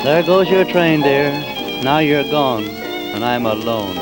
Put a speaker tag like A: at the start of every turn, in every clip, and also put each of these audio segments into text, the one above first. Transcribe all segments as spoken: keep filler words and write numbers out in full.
A: There goes your train, dear. Now you're gone, and I'm alone.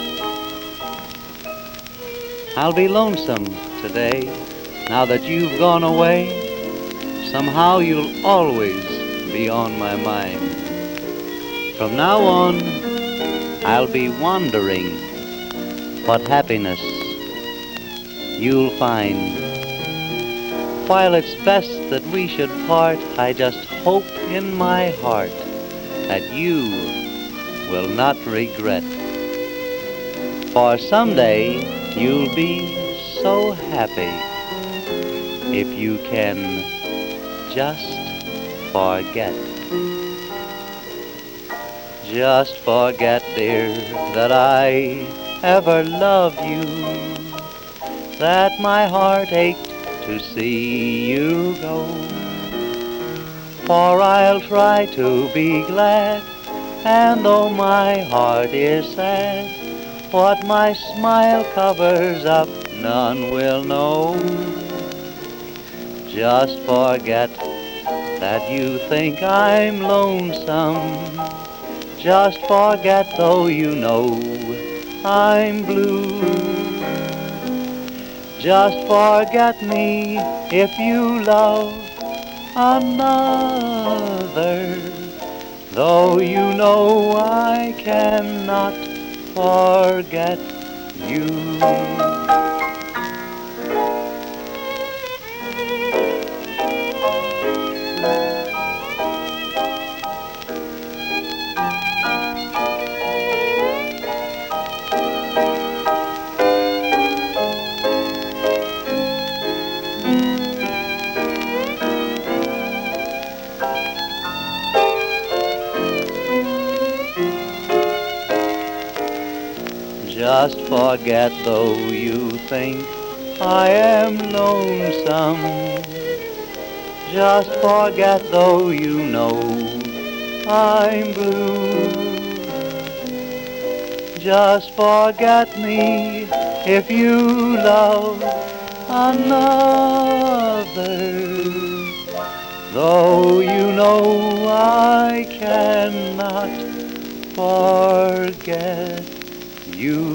A: I'll be lonesome today, now that you've gone away. Somehow you'll always be on my mind. From now on, I'll be wondering what happiness you'll find. While it's best that we should part, I just hope in my heart that you will not regret. For someday you'll be so happy if you can just forget. Just forget, dear, that I ever loved you, that my heart ached to see you go. For I'll try to be glad, and though my heart is sad, what my smile covers up none will know. Just forget that you think I'm lonesome. Just forget, though you know I'm blue. Just forget me if you love another, though you know I cannot forget you. Just forget, though you think I am lonesome. Just forget, though you know I'm blue. Just forget me if you love another, though you know I cannot forget you.